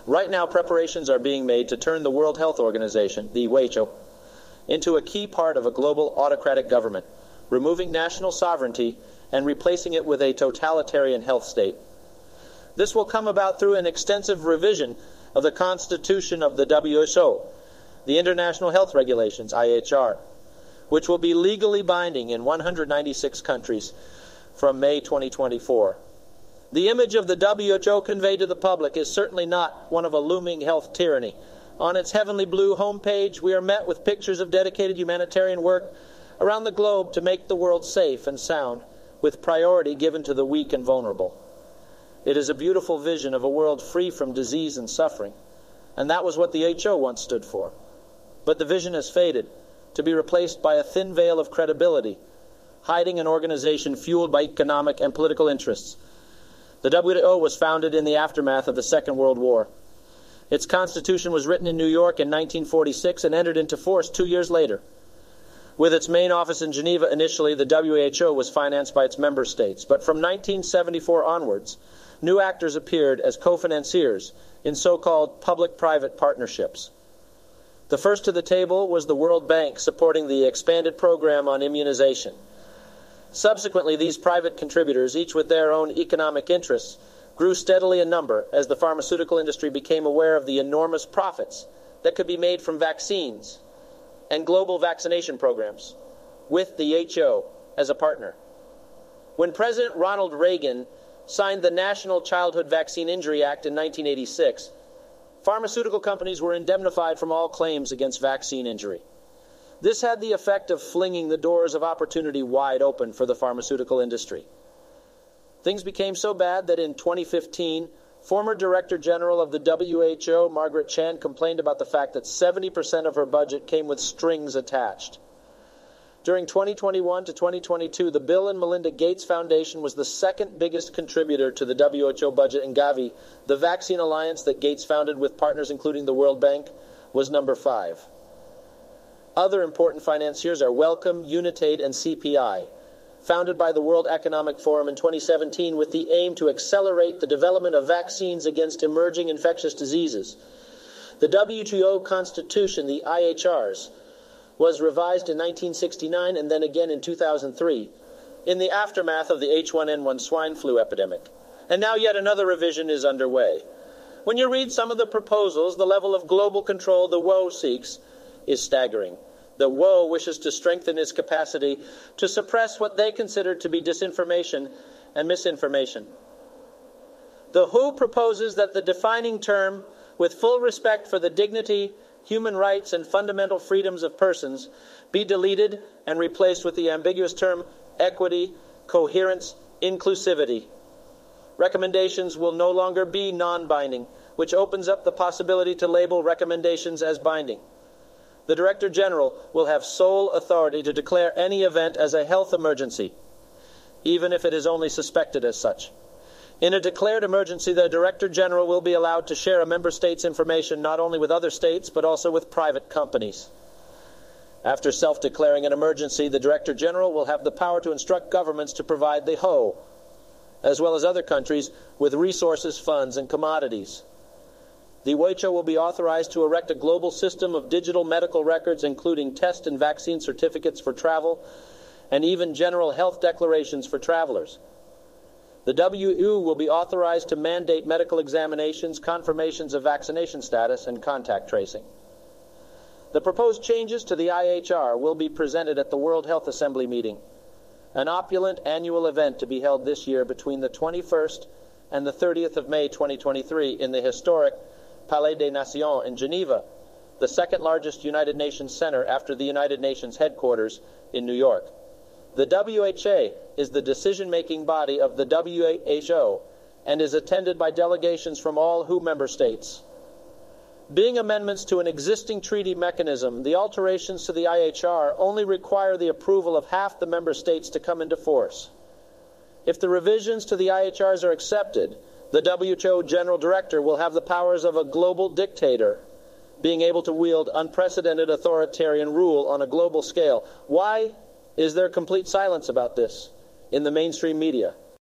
Right now, preparations are being made to turn the World Health Organization, the WHO, into a key part of a global autocratic government, removing national sovereignty and replacing it with a totalitarian health state. This will come about through an extensive revision of the Constitution of the WHO, the International Health Regulations, IHR, which will be legally binding in 196 countries from May 2024. The image of the WHO conveyed to the public is certainly not one of a looming health tyranny. On its heavenly blue homepage, we are met with pictures of dedicated humanitarian work around the globe to make the world safe and sound, with priority given to the weak and vulnerable. It is a beautiful vision of a world free from disease and suffering, and that was what the WHO once stood for. But the vision has faded, to be replaced by a thin veil of credibility, hiding an organization fueled by economic and political interests. The WHO was founded in the aftermath of the Second World War. Its constitution was written in New York in 1946 and entered into force 2 years later. With its main office in Geneva initially, the WHO was financed by its member states. But from 1974 onwards, new actors appeared as co-financiers in so-called public-private partnerships. The first to the table was the World Bank, supporting the expanded program on immunization. Subsequently, these private contributors, each with their own economic interests, grew steadily in number as the pharmaceutical industry became aware of the enormous profits that could be made from vaccines and global vaccination programs, with the WHO as a partner. When President Ronald Reagan signed the National Childhood Vaccine Injury Act in 1986, pharmaceutical companies were indemnified from all claims against vaccine injury. This had the effect of flinging the doors of opportunity wide open for the pharmaceutical industry. Things became so bad that in 2015, former Director General of the WHO, Margaret Chan, complained about the fact that 70% of her budget came with strings attached. During 2021 to 2022, the Bill and Melinda Gates Foundation was the second biggest contributor to the WHO budget, and Gavi, the vaccine alliance that Gates founded with partners including the World Bank, was number 5. Other important financiers are Wellcome, Unitaid, and CPI, founded by the World Economic Forum in 2017 with the aim to accelerate the development of vaccines against emerging infectious diseases. The WTO Constitution, the IHRs, was revised in 1969 and then again in 2003 in the aftermath of the H1N1 swine flu epidemic. And now yet another revision is underway. When you read some of the proposals, the level of global control the WHO seeks is staggering. The WHO wishes to strengthen its capacity to suppress what they consider to be disinformation and misinformation. The WHO proposes that the defining term, with full respect for the dignity, human rights, and fundamental freedoms of persons, be deleted and replaced with the ambiguous term equity, coherence, inclusivity. Recommendations will no longer be non-binding, which opens up the possibility to label recommendations as binding. The Director General will have sole authority to declare any event as a health emergency, even if it is only suspected as such. In a declared emergency, the Director General will be allowed to share a member state's information not only with other states, but also with private companies. After self-declaring an emergency, the Director General will have the power to instruct governments to provide the WHO, as well as other countries, with resources, funds, and commodities. The WHO will be authorized to erect a global system of digital medical records, including test and vaccine certificates for travel, and even general health declarations for travelers. The WHO will be authorized to mandate medical examinations, confirmations of vaccination status, and contact tracing. The proposed changes to the IHR will be presented at the World Health Assembly meeting, an opulent annual event to be held this year between the 21st and the 30th of May 2023 in the historic Palais des Nations in Geneva, the second largest United Nations center after the United Nations headquarters in New York. The WHA is the decision-making body of the WHO and is attended by delegations from all WHO member states. Being amendments to an existing treaty mechanism, the alterations to the IHR only require the approval of half the member states to come into force. If the revisions to the IHRs are accepted, the WHO General Director will have the powers of a global dictator, being able to wield unprecedented authoritarian rule on a global scale. Why is there complete silence about this in the mainstream media?